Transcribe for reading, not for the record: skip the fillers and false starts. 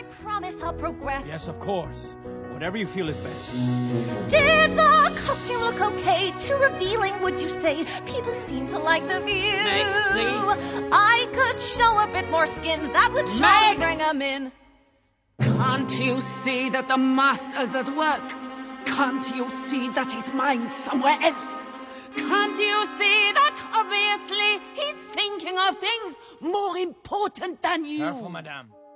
promise I'll progress. Yes, of course. Whatever you feel is best. Did the costume look okay? Too revealing, would you say? People seem to like the view. Meg, please. I could show a bit more skin. That would surely bring 'em in. Can't you see that the master's at work? Can't you see that his mind's somewhere else? Can't you see that obviously he's thinking of things more important than you? Careful, madame.